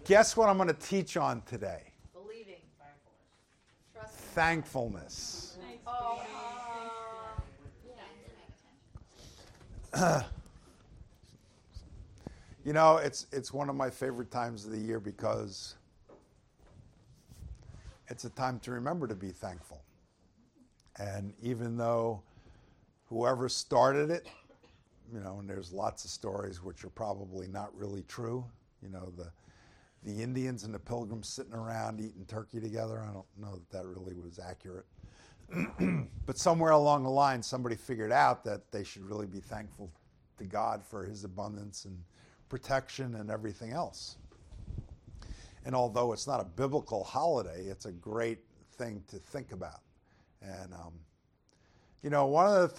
Guess what I'm going to teach on today? Believing. Thankfulness. You know, it's one of my favorite times of the year because it's a time to remember to be thankful. And even though whoever started it, you know, and there's lots of stories which are probably not really true, you know, the Indians and the Pilgrims sitting around eating turkey together, I don't know that really was accurate. But somewhere along the line, somebody figured out that they should really be thankful to God for his abundance and protection and everything else. And although it's not a biblical holiday, it's a great thing to think about. And, you know, one of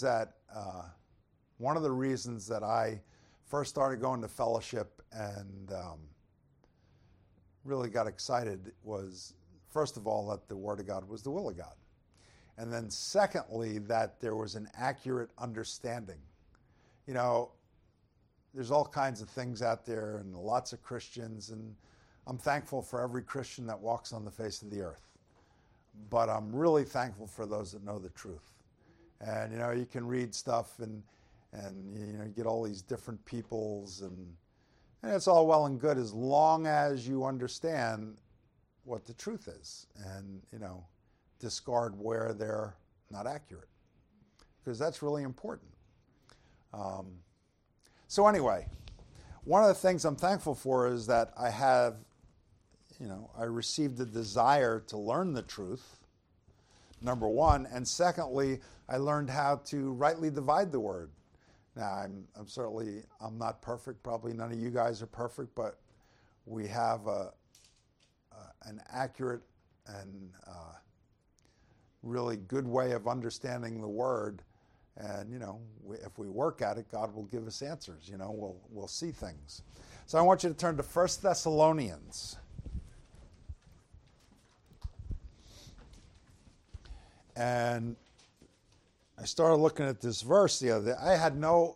the reasons that I first started going to fellowship and really got excited was, first of all, that the Word of God was the will of God. And then secondly, that there was an accurate understanding. You know, there's all kinds of things out there and lots of Christians, and I'm thankful for every Christian that walks on the face of the earth. But I'm really thankful for those that know the truth. And, you know, you can read stuff and you know, you get all these different peoples, and it's all well and good as long as you understand what the truth is and, you know, discard where they're not accurate, because that's really important. So anyway, one of the things I'm thankful for is that I received the desire to learn the truth, number one, and secondly, I learned how to rightly divide the word. Now, I'm not perfect. Probably none of you guys are perfect, but we have an accurate and really good way of understanding the word. And, you know, if we work at it, God will give us answers. You know, we'll see things. So I want you to turn to 1 Thessalonians. And I started looking at this verse the other day. I had no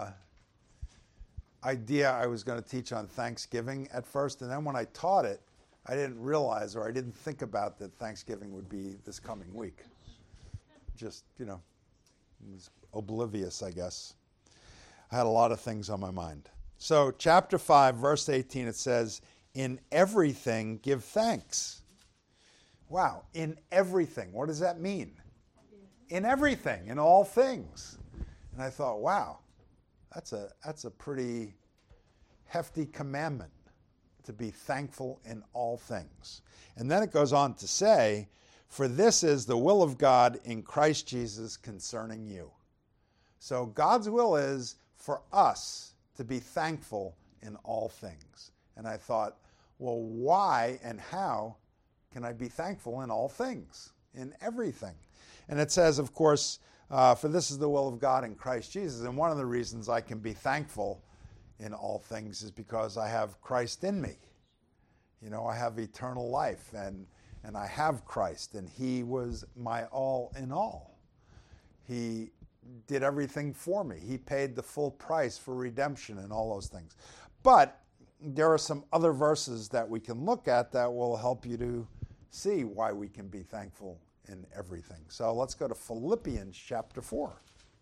idea I was going to teach on Thanksgiving at first. And then when I taught it, I didn't realize, or I didn't think about that Thanksgiving would be this coming week. Just, you know, was oblivious, I guess. I had a lot of things on my mind. So chapter 5, verse 18, it says, "In everything give thanks." Wow, in everything. What does that mean? In everything, in all things. And I thought, wow, that's a pretty hefty commandment, to be thankful in all things. And then it goes on to say, "For this is the will of God in Christ Jesus concerning you." So God's will is for us to be thankful in all things. And I thought, well, why and how can I be thankful in all things, in everything? And it says, of course, for this is the will of God in Christ Jesus. And one of the reasons I can be thankful in all things is because I have Christ in me. You know, I have eternal life, and I have Christ, and he was my all in all. He did everything for me. He paid the full price for redemption and all those things. But there are some other verses that we can look at that will help you to see why we can be thankful in everything. So let's go to Philippians chapter 4.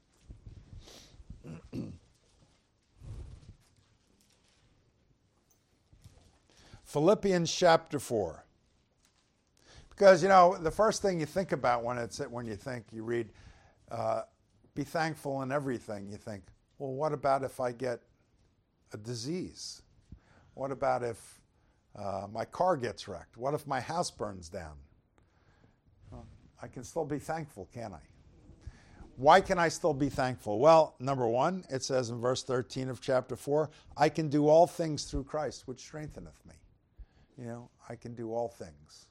Philippians chapter 4. Because, you know, the first thing you think about when you read, be thankful in everything, you think, well, what about if I get a disease? What about if my car gets wrecked? What if my house burns down? Well, I can still be thankful, can't I? Why can I still be thankful? Well, number one, it says in verse 13 of chapter 4, I can do all things through Christ, which strengtheneth me. You know, I can do all things.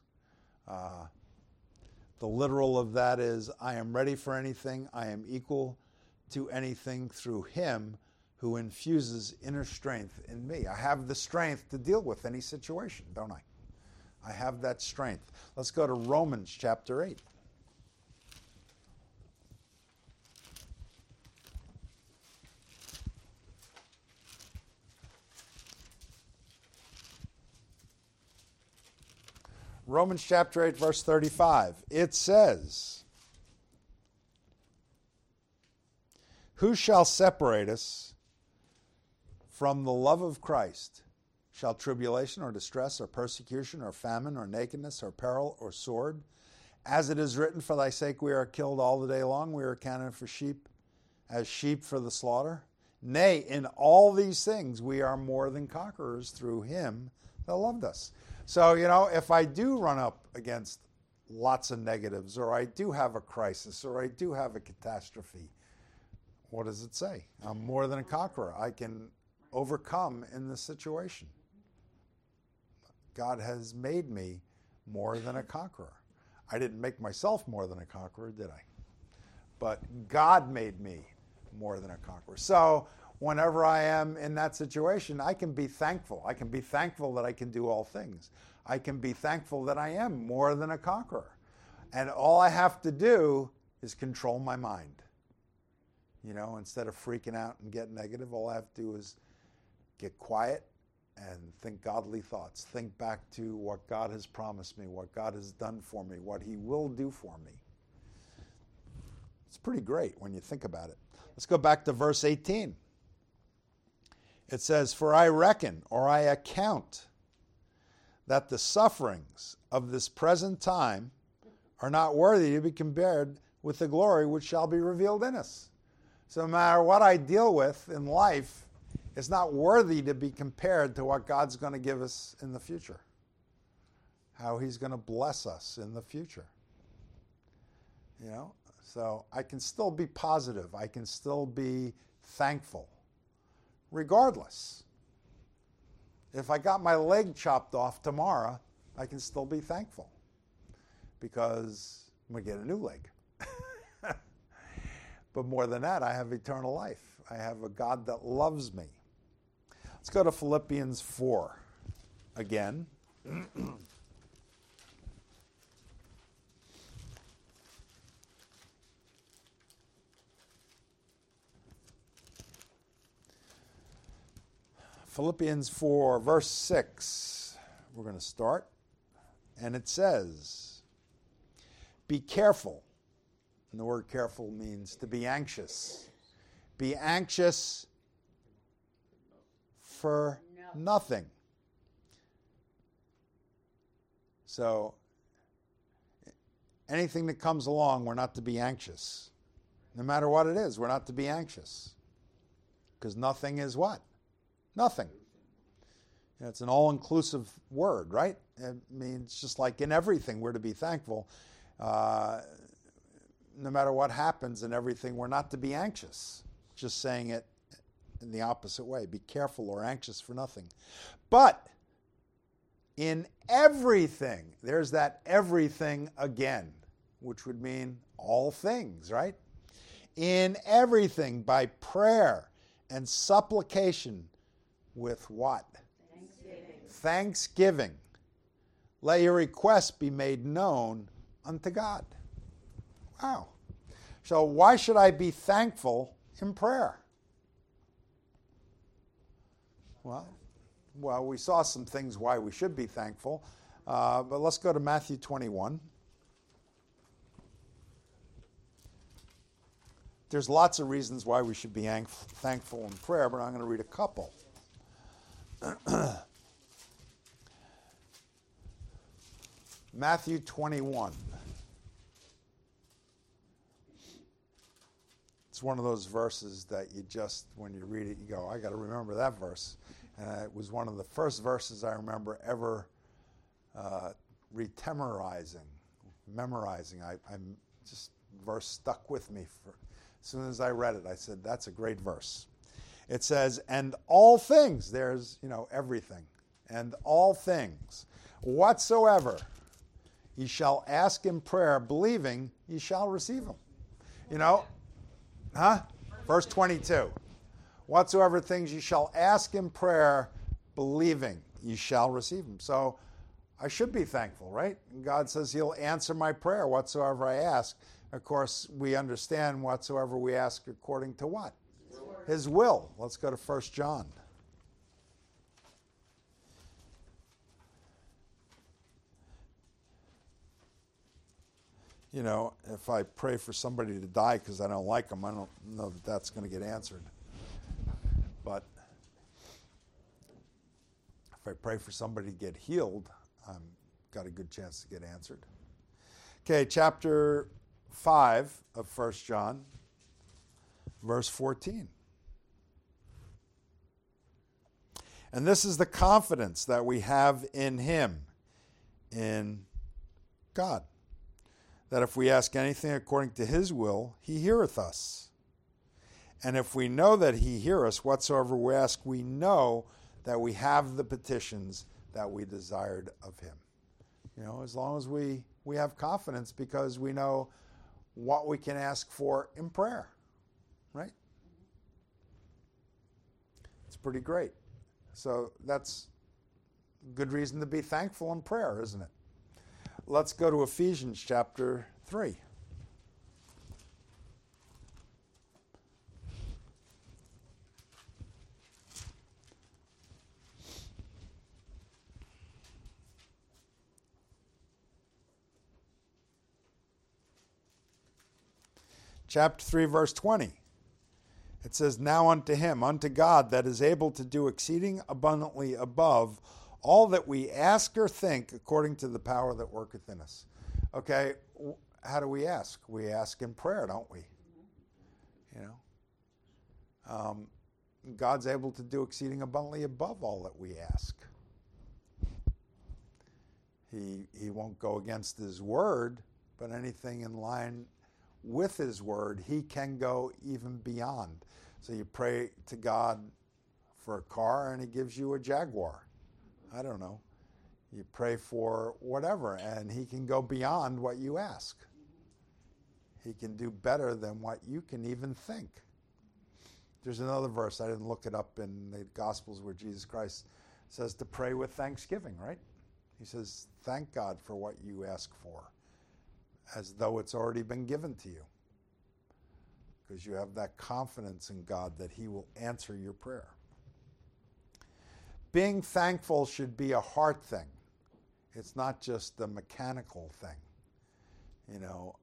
The literal of that is, I am ready for anything. I am equal to anything through him who infuses inner strength in me. I have the strength to deal with any situation, don't I? I have that strength. Let's go to Romans chapter 8. Romans chapter 8, verse 35. It says, "Who shall separate us from the love of Christ? Shall tribulation or distress or persecution or famine or nakedness or peril or sword? As it is written, for thy sake we are killed all the day long. We are counted for sheep, as sheep for the slaughter. Nay, in all these things we are more than conquerors through him that loved us." So, if I do run up against lots of negatives, or I do have a crisis, or I do have a catastrophe, what does it say? I'm more than a conqueror. I can overcome in this situation. God has made me more than a conqueror. I didn't make myself more than a conqueror, did I? But God made me more than a conqueror. So whenever I am in that situation, I can be thankful. I can be thankful that I can do all things. I can be thankful that I am more than a conqueror. And all I have to do is control my mind. Instead of freaking out and get negative, all I have to do is get quiet and think godly thoughts. Think back to what God has promised me, what God has done for me, what he will do for me. It's pretty great when you think about it. Let's go back to verse 18. It says, "For I reckon, or I account, that the sufferings of this present time are not worthy to be compared with the glory which shall be revealed in us." So no matter what I deal with in life, it's not worthy to be compared to what God's going to give us in the future, how he's going to bless us in the future. So I can still be positive. I can still be thankful, regardless. If I got my leg chopped off tomorrow, I can still be thankful because I'm going to get a new leg. But more than that, I have eternal life. I have a God that loves me. Let's go to Philippians 4 again. Philippians 4, verse 6. We're going to start. And it says, "Be careful." And the word careful means to be anxious. Be anxious for nothing. So, anything that comes along, we're not to be anxious. No matter what it is, we're not to be anxious. Because nothing is what? Nothing. It's an all-inclusive word, right? It means just like in everything, we're to be thankful. No matter what happens in everything, we're not to be anxious. Just saying it in the opposite way. Be careful or anxious for nothing. But in everything, there's that everything again, which would mean all things, right? In everything, by prayer and supplication with what? Thanksgiving. Let your requests be made known unto God. Wow. So why should I be thankful in prayer? Well, we saw some things why we should be thankful, but let's go to Matthew 21. There's lots of reasons why we should be thankful in prayer, but I'm going to read a couple. Matthew 21. It's one of those verses that you just, when you read it, you go, I got to remember that verse. And it was one of the first verses I remember ever memorizing. I'm just, verse stuck with me. As soon as I read it, I said, that's a great verse. It says, and all things, there's, everything, and all things, whatsoever ye shall ask in prayer, believing ye shall receive them. Verse 22. Whatsoever things ye shall ask in prayer, believing ye shall receive them. So I should be thankful, right? God says he'll answer my prayer whatsoever I ask. Of course, we understand whatsoever we ask according to what? His will. Let's go to 1 John. You know, if I pray for somebody to die because I don't like them, I don't know that that's going to get answered. But if I pray for somebody to get healed, I've got a good chance to get answered. Okay, chapter 5 of 1 John, verse 14. And this is the confidence that we have in him, in God, that if we ask anything according to his will, he heareth us. And if we know that he hear us, whatsoever we ask, we know that we have the petitions that we desired of him. You know, as long as we have confidence because we know what we can ask for in prayer, right? It's pretty great. So that's a good reason to be thankful in prayer, isn't it? Let's go to Ephesians chapter 3. Chapter 3, verse 20. It says, now unto him, unto God, that is able to do exceeding abundantly above all that we ask or think according to the power that worketh in us. Okay, how do we ask? We ask in prayer, don't we? You know, God's able to do exceeding abundantly above all that we ask. He won't go against his word, but anything in line with his word, he can go even beyond. So you pray to God for a car and he gives you a Jaguar. I don't know. You pray for whatever and he can go beyond what you ask. He can do better than what you can even think. There's another verse, I didn't look it up in the Gospels, where Jesus Christ says to pray with thanksgiving, right? He says, thank God for what you ask for, as though it's already been given to you, because you have that confidence in God that he will answer your prayer. Being thankful should be a heart thing. It's not just a mechanical thing. You know,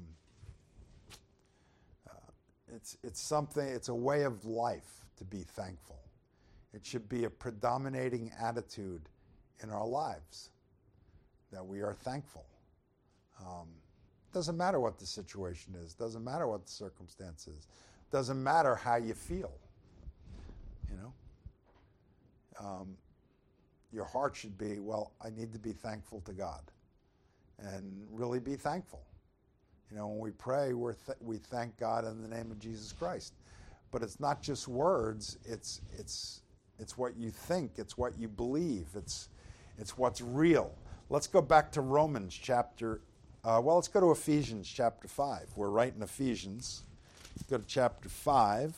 it's something, it's a way of life to be thankful. It should be a predominating attitude in our lives, that we are thankful. Doesn't matter what the situation is. Doesn't matter what the circumstance is. Doesn't matter how you feel. You know, your heart should be, well, I need to be thankful to God, and really be thankful. You know, when we pray, we thank God in the name of Jesus Christ. But it's not just words. It's what you think. It's what you believe. It's what's real. Let's go back to Romans chapter. Let's go to Ephesians chapter 5. We're right in Ephesians. Let's go to chapter 5.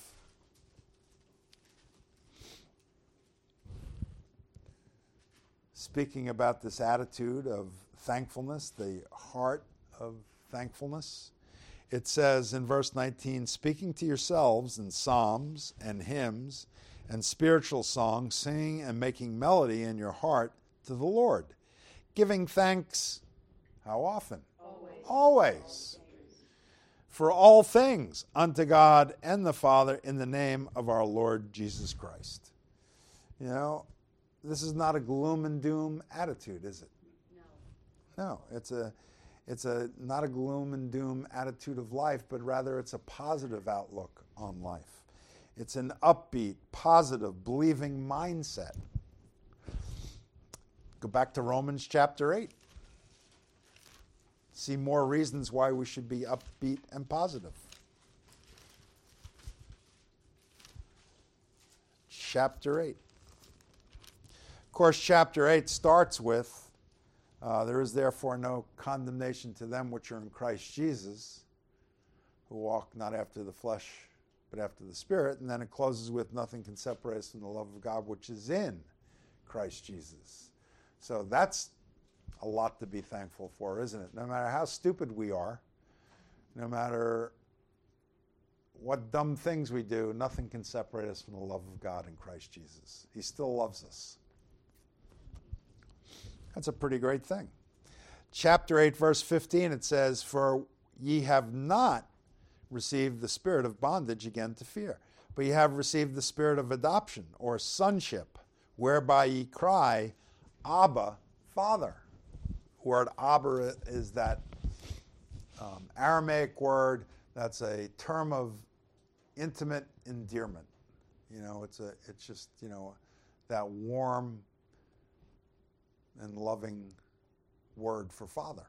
Speaking about this attitude of thankfulness, the heart of thankfulness, it says in verse 19, speaking to yourselves in psalms and hymns and spiritual songs, singing and making melody in your heart to the Lord, giving thanks, how often? Always. For all things unto God and the Father in the name of our Lord Jesus Christ. You know, this is not a gloom and doom attitude, is it? No, it's not a gloom and doom attitude of life, but rather it's a positive outlook on life. It's an upbeat, positive, believing mindset. Go back to Romans chapter 8. See more reasons why we should be upbeat and positive. Chapter 8. Of course, chapter 8 starts with, there is therefore no condemnation to them which are in Christ Jesus, who walk not after the flesh, but after the Spirit. And then it closes with, nothing can separate us from the love of God which is in Christ Jesus. So that's a lot to be thankful for, isn't it? No matter how stupid we are, no matter what dumb things we do, nothing can separate us from the love of God in Christ Jesus. He still loves us. That's a pretty great thing. chapter 8, verse 15, it says, "For ye have not received the spirit of bondage again to fear, but ye have received the spirit of adoption, or sonship, whereby ye cry, Abba, Father." The word Abba is that Aramaic word that's a term of intimate endearment. It's just that warm and loving word for Father.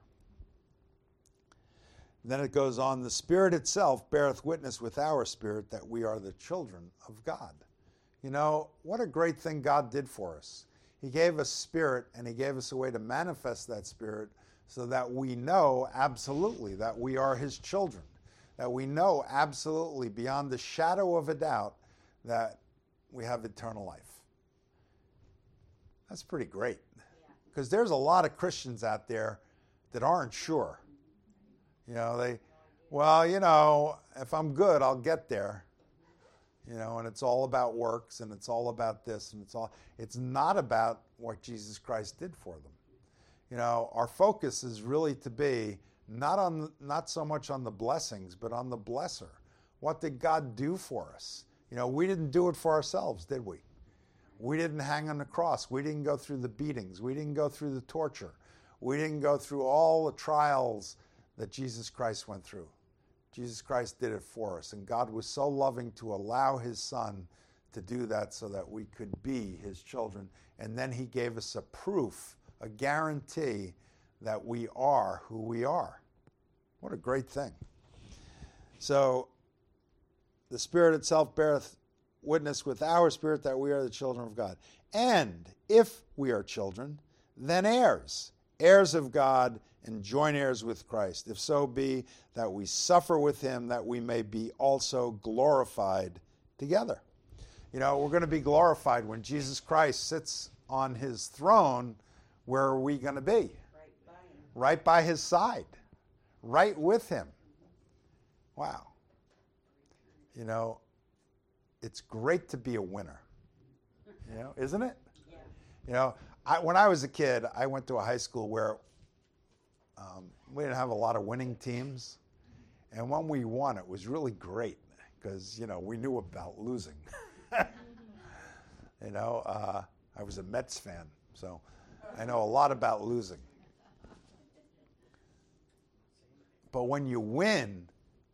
Then it goes on, "The Spirit itself beareth witness with our spirit that we are the children of God." What a great thing God did for us. He gave us Spirit, and He gave us a way to manifest that Spirit so that we know absolutely that we are His children, that we know absolutely beyond the shadow of a doubt that we have eternal life. That's pretty great. Because there's a lot of Christians out there that aren't sure. If I'm good, I'll get there. And it's all about works, and it's all about this, and it's not about what Jesus Christ did for them. Our focus is really to be not so much on the blessings, but on the blesser. What did God do for us? We didn't do it for ourselves, did we? We didn't hang on the cross. We didn't go through the beatings. We didn't go through the torture. We didn't go through all the trials that Jesus Christ went through. Jesus Christ did it for us, and God was so loving to allow His Son to do that so that we could be His children. And then He gave us a proof, a guarantee that we are who we are. What a great thing. So, the Spirit itself beareth witness with our spirit that we are the children of God. And if we are children, then heirs, heirs of God, and joint heirs with Christ, if so be that we suffer with Him, that we may be also glorified together. We're going to be glorified when Jesus Christ sits on His throne. Where are we going to be? Right by His side, right with Him. Wow. It's great to be a winner, isn't it? Yeah. When I was a kid, I went to a high school where we didn't have a lot of winning teams. And when we won, it was really great because, we knew about losing. I was a Mets fan, so I know a lot about losing. But when you win,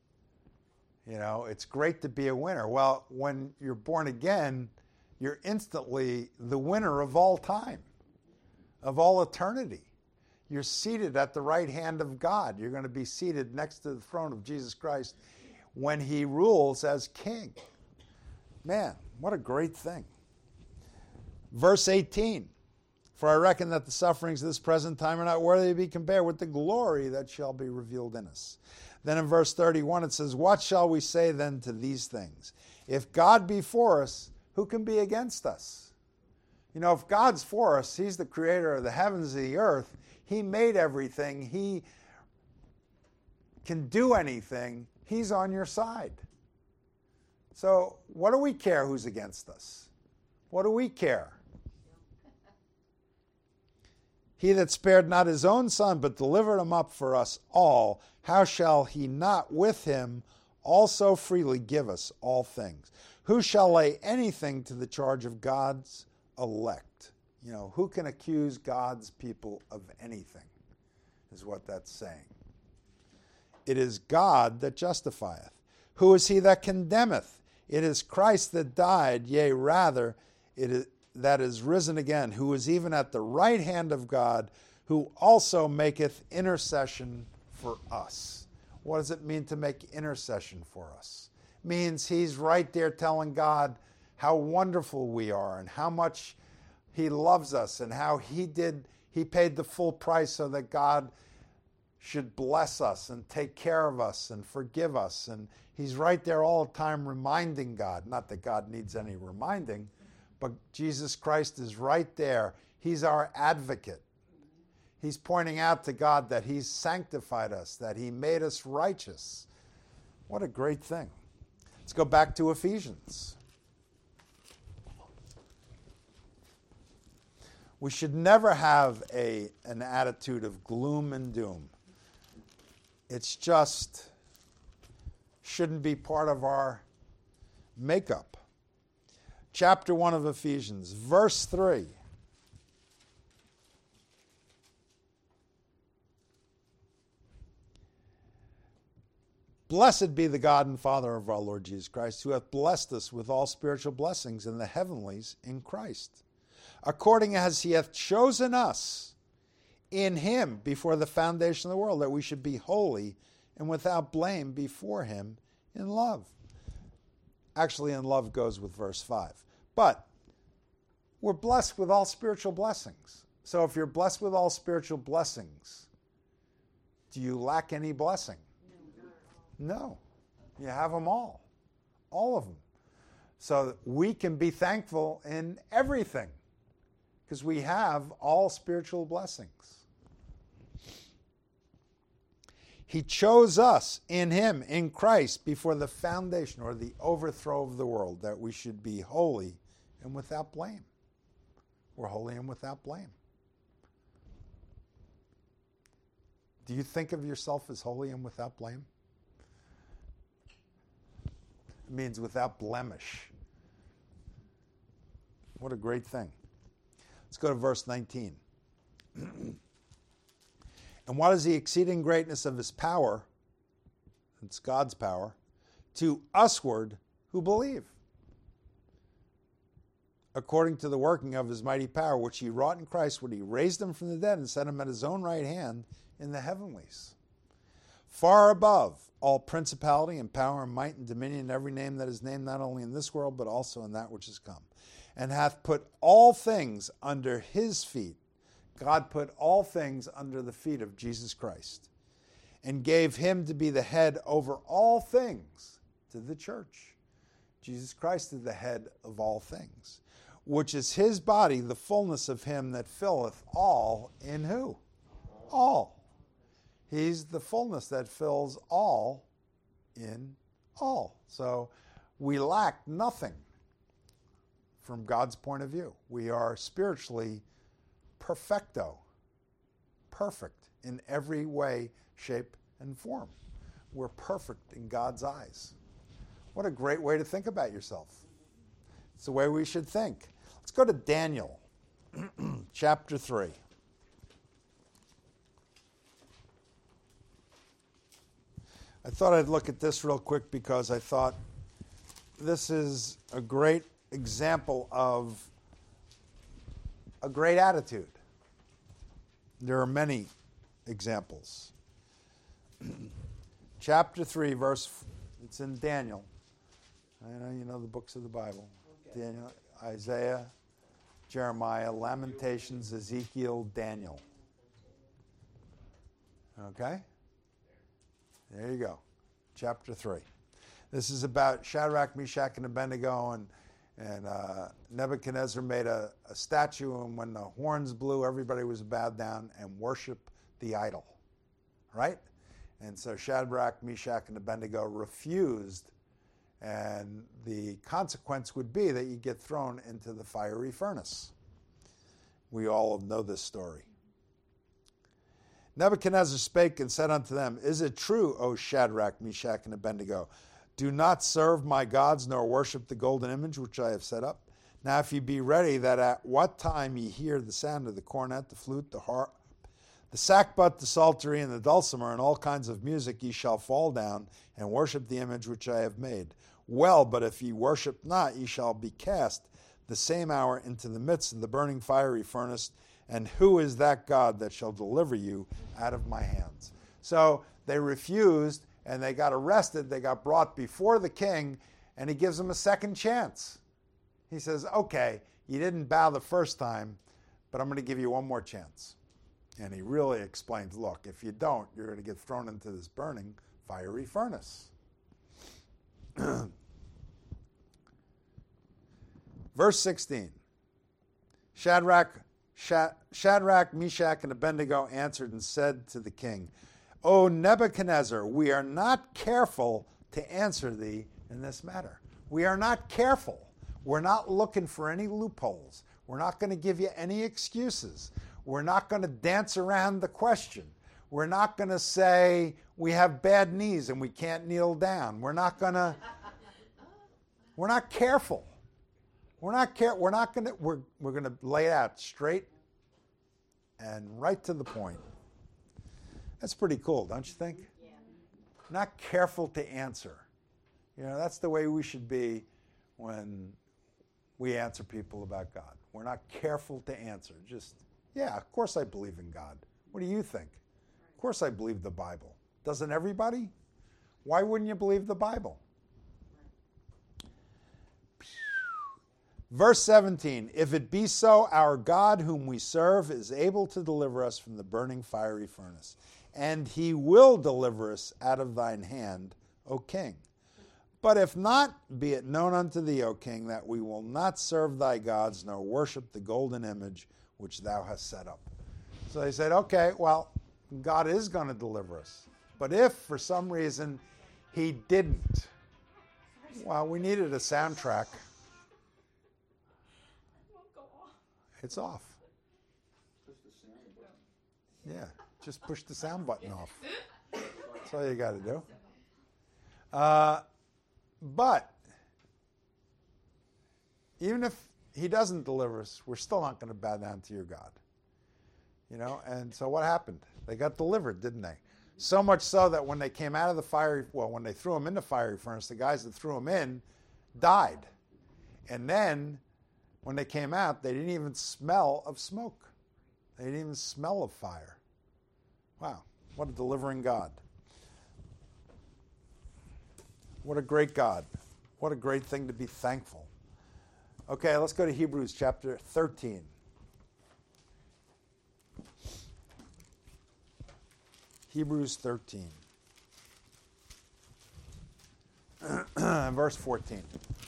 it's great to be a winner. Well, when you're born again, you're instantly the winner of all time, of all eternity. You're seated at the right hand of God. You're going to be seated next to the throne of Jesus Christ when He rules as King. Man, what a great thing. Verse 18, "For I reckon that the sufferings of this present time are not worthy to be compared with the glory that shall be revealed in us." Then in verse 31 it says, "What shall we say then to these things? If God be for us, who can be against us?" If God's for us, He's the creator of the heavens and the earth. He made everything. He can do anything. He's on your side. So what do we care who's against us? What do we care? "He that spared not His own Son, but delivered Him up for us all, how shall He not with Him also freely give us all things? Who shall lay anything to the charge of God's elect?" Who can accuse God's people of anything, is what that's saying. "It is God that justifieth. Who is he that condemneth? It is Christ that died, yea, rather, it is that is risen again, who is even at the right hand of God, who also maketh intercession for us." What does it mean to make intercession for us? It means He's right there telling God how wonderful we are and how much He loves us and how He paid the full price so that God should bless us and take care of us and forgive us. And He's right there all the time reminding God, not that God needs any reminding, but Jesus Christ is right there. He's our advocate. He's pointing out to God that He's sanctified us, that He made us righteous. What a great thing. Let's go back to Ephesians. We should never have an attitude of gloom and doom. It's just shouldn't be part of our makeup. Chapter 1 of Ephesians, verse 3. Blessed be the God and Father of our Lord Jesus Christ, who hath blessed us with all spiritual blessings in the heavenlies in Christ, according as he hath chosen us in him before the foundation of the world, that we should be holy and without blame before him in love. Actually, in love goes with verse 5. But we're blessed with all spiritual blessings. So if you're blessed with all spiritual blessings, do you lack any blessing? No. You have them all of them. So we can be thankful in everything because we have all spiritual blessings. He chose us in him, in Christ, before the foundation or the overthrow of the world, that we should be holy and without blame. We're holy and without blame. Do you think of yourself as holy and without blame? It means without blemish. What a great thing. Let's go to verse 19. And what is the exceeding greatness of his power? It's God's power. To usward who believe. According to the working of his mighty power, which he wrought in Christ when he raised him from the dead and set him at his own right hand in the heavenlies. Far above all principality and power and might and dominion and every name that is named, not only in this world, but also in that which is come. And hath put all things under his feet. God put all things under the feet of Jesus Christ and gave him to be the head over all things to the church. Jesus Christ is the head of all things, which is his body, the fullness of him that filleth all in who? All. He's the fullness that fills all in all. So we lack nothing from God's point of view. We are spiritually perfecto, perfect in every way, shape, and form. We're perfect in God's eyes. What a great way to think about yourself. It's the way we should think. Let's go to Daniel, chapter 3. I thought I'd look at this real quick because I thought this is a great example of a great attitude. There are many examples. Chapter 3, it's in Daniel. I know you know the books of the Bible. Okay. Daniel, Isaiah, Jeremiah, Lamentations, Ezekiel, Daniel. Okay? There you go. Chapter 3. This is about Shadrach, Meshach, and Abednego, and Nebuchadnezzar made a statue, and when the horns blew, everybody was bowed down and worshiped the idol, right? And so Shadrach, Meshach, and Abednego refused, and the consequence would be that you get thrown into the fiery furnace. We all know this story. Nebuchadnezzar spake and said unto them, Is it true, O Shadrach, Meshach, and Abednego? Do not serve my gods, nor worship the golden image which I have set up. Now if ye be ready, that at what time ye hear the sound of the cornet, the flute, the harp, the sackbut, the psaltery, and the dulcimer, and all kinds of music, ye shall fall down and worship the image which I have made. Well, but if ye worship not, ye shall be cast the same hour into the midst of the burning fiery furnace. And who is that God that shall deliver you out of my hands? So they refused, and they got arrested. They got brought before the king, and he gives them a second chance. He says, okay, you didn't bow the first time, but I'm going to give you one more chance. And he really explains, look, if you don't, you're going to get thrown into this burning fiery furnace. Verse 16. Shadrach, Meshach, and Abednego answered and said to the king, O Nebuchadnezzar, we are not careful to answer thee in this matter. We are not careful. We're not looking for any loopholes. We're not going to give you any excuses. We're not going to dance around the question. We're not going to say we have bad knees and we can't kneel down. We're not careful. We're going to lay it out straight and right to the point. That's pretty cool, don't you think? Yeah. Not careful to answer. That's the way we should be when we answer people about God. We're not careful to answer. Just, yeah, of course I believe in God. What do you think? Of course I believe the Bible. Doesn't everybody? Why wouldn't you believe the Bible? Verse 17, if it be so, our God whom we serve is able to deliver us from the burning fiery furnace, and he will deliver us out of thine hand, O king. But if not, be it known unto thee, O king, that we will not serve thy gods, nor worship the golden image which thou hast set up. So they said, okay, well, God is going to deliver us. But if, for some reason, he didn't, well, we needed a soundtrack. It's off. Yeah, just push the sound button off. That's all you got to do. But even if he doesn't deliver us, we're still not going to bow down to your God. And so what happened? They got delivered, didn't they? So much so that when they came out of the when they threw them in the fiery furnace, the guys that threw them in died. And then when they came out, they didn't even smell of smoke. They didn't even smell of fire. Wow, what a delivering God. What a great God. What a great thing to be thankful. Okay, let's go to Hebrews chapter 13. Hebrews 13. Verse 14.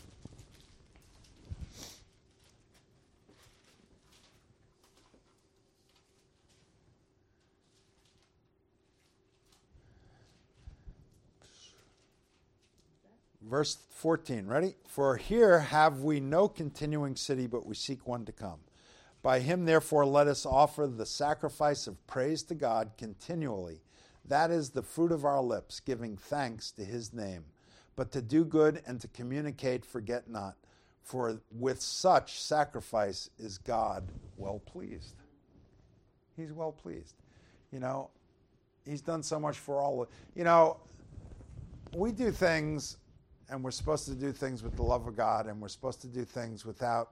Verse 14, ready? For here have we no continuing city, but we seek one to come. By him, therefore, let us offer the sacrifice of praise to God continually. That is the fruit of our lips, giving thanks to his name. But to do good and to communicate, forget not. For with such sacrifice is God well pleased. He's well pleased. He's done so much for all. We do things, and we're supposed to do things with the love of God, and we're supposed to do things without,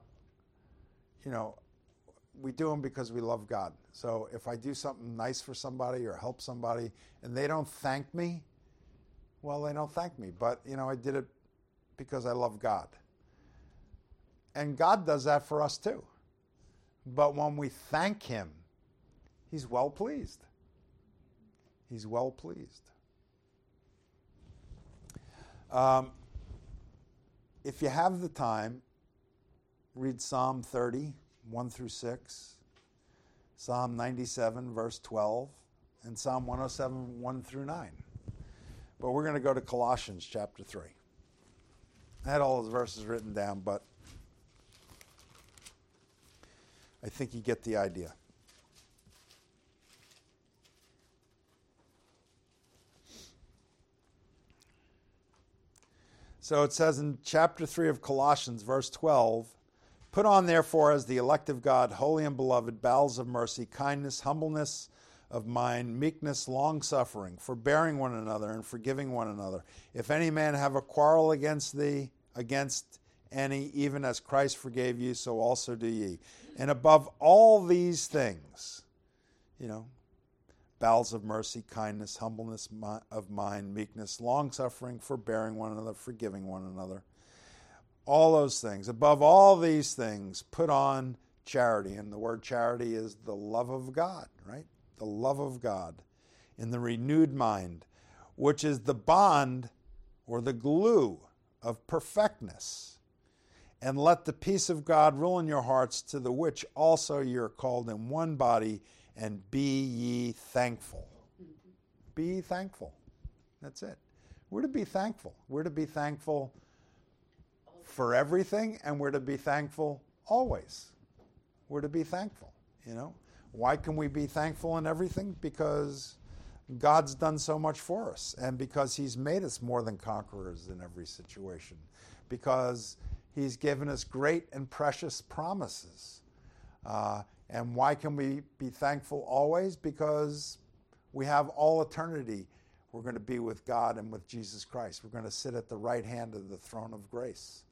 we do them because we love God. So if I do something nice for somebody or help somebody and they don't thank me, well, they don't thank me. But, I did it because I love God. And God does that for us too. But when we thank him, he's well pleased. He's well pleased. If you have the time, read Psalm 30, 1 through 6, Psalm 97, verse 12, and Psalm 107, 1 through 9. But we're going to go to Colossians chapter 3. I had all those verses written down, but I think you get the idea. So it says in chapter 3 of Colossians, verse 12, put on therefore as the elect of God, holy and beloved, bowels of mercy, kindness, humbleness of mind, meekness, long-suffering, forbearing one another and forgiving one another. If any man have a quarrel against any, even as Christ forgave you, so also do ye. And above all these things, bowels of mercy, kindness, humbleness of mind, meekness, long-suffering, forbearing one another, forgiving one another. All those things. Above all these things, put on charity. And the word charity is the love of God, right? The love of God in the renewed mind, which is the bond or the glue of perfectness. And let the peace of God rule in your hearts, to the which also ye are called in one body, and be ye thankful. Be ye thankful. That's it. We're to be thankful. We're to be thankful for everything, and we're to be thankful always. we're to be thankful, you know. Why can we be thankful in everything? Because God's done so much for us, and because he's made us more than conquerors in every situation, because he's given us great and precious promises. And why can we be thankful always? Because we have all eternity. We're going to be with God and with Jesus Christ. We're going to sit at the right hand of the throne of grace.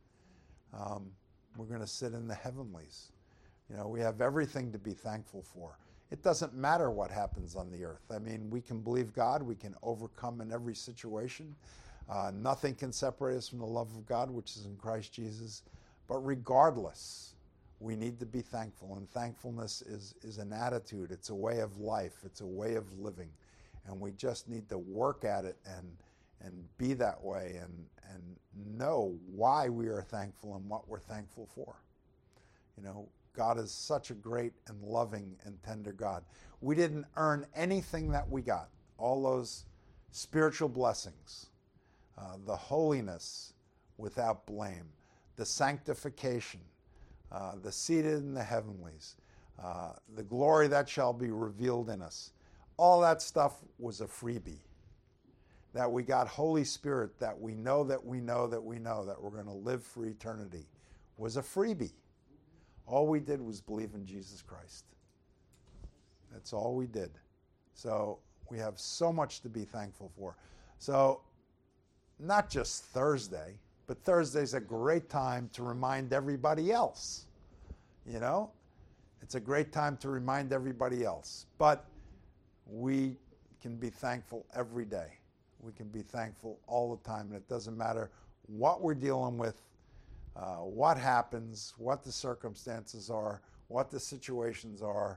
We're going to sit in the heavenlies. You know, we have everything to be thankful for. It doesn't matter what happens on the earth. I mean, we can believe God. We can overcome in every situation. Nothing can separate us from the love of God, which is in Christ Jesus. But regardless, we need to be thankful. And thankfulness is an attitude. It's a way of life. It's a way of living. And we just need to work at it and be that way and know why we are thankful and what we're thankful for. You know, God is such a great and loving and tender God. We didn't earn anything that we got. All those spiritual blessings, the holiness without blame, the sanctification, the seated in the heavenlies, the glory that shall be revealed in us. All that stuff was a freebie. That we got Holy Spirit, that we know that we know that we know that we're going to live for eternity, was a freebie. All we did was believe in Jesus Christ. That's all we did. So we have so much to be thankful for. So not just Thursday, but Thursday's a great time to remind everybody else. You know, it's a great time to remind everybody else. But we can be thankful every day. We can be thankful all the time. And it doesn't matter what we're dealing with, what happens, what the circumstances are, what the situations are.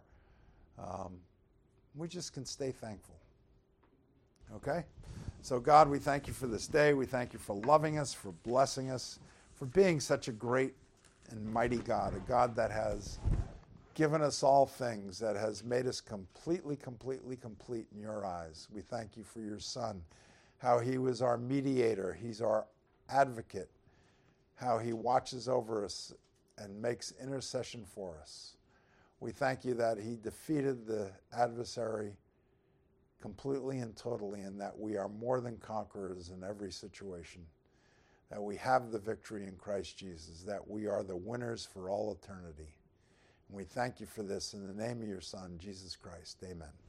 We just can stay thankful. Okay? So God, we thank you for this day. We thank you for loving us, for blessing us, for being such a great and mighty God, a God that has given us all things, that has made us completely complete in your eyes. We thank you for your Son, how he was our mediator, he's our advocate, how he watches over us and makes intercession for us. We thank you that he defeated the adversary completely and totally, and that we are more than conquerors in every situation, that we have the victory in Christ Jesus, that we are the winners for all eternity. And we thank you for this in the name of your Son, Jesus Christ. Amen.